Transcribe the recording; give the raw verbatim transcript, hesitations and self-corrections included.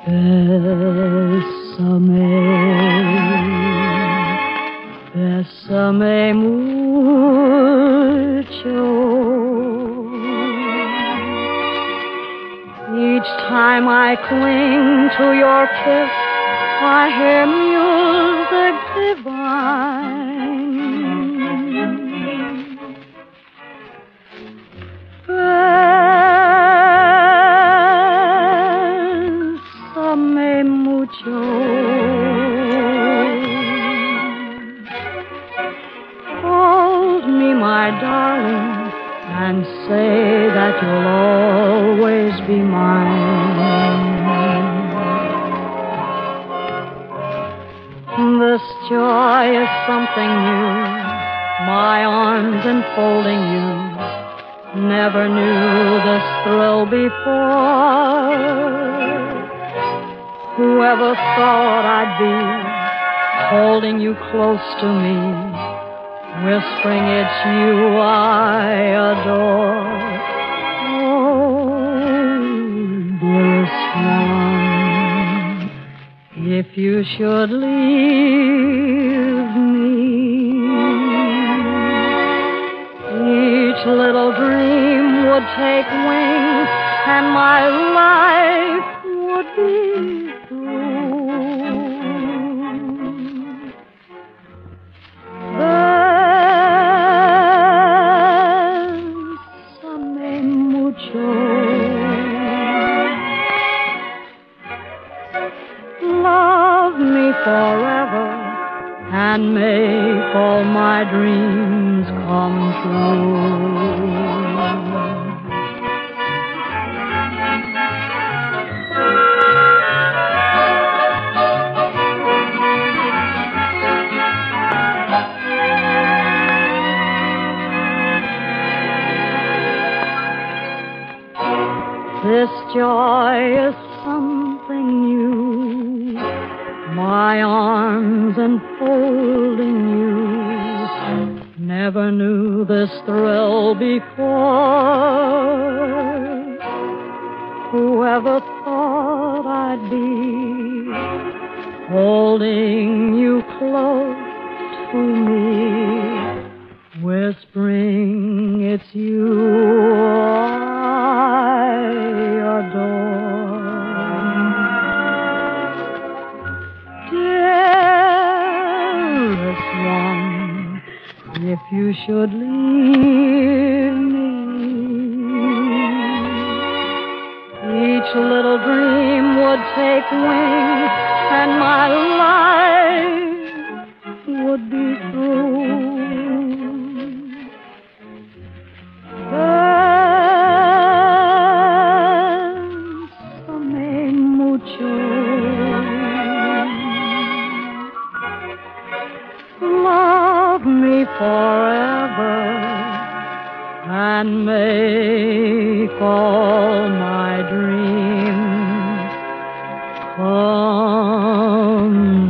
Bésame, bésame mucho. Each time I cling to your kiss, I hear music divine. Bésame mucho. Hold me, my darling, and say that you'll always be mine. This joy is something new, my arms enfolding you. Never knew this thrill before. Whoever thought I'd be holding you close to me, whispering it's you I adore. Oh, dearest one, if you should leave me, each little dream would take wing, and my life would be through. Bésame mucho. Love me forever and make all my dreams come true. This joy is something new, my arms enfolding you. Never knew this thrill before. Whoever thought I'd be holding you close to me, whispering it's you I adore. Dearest one, if you should leave me, each little dream would take wing, and my life would be through. Bésame mucho. Love me forever and make all my dreams come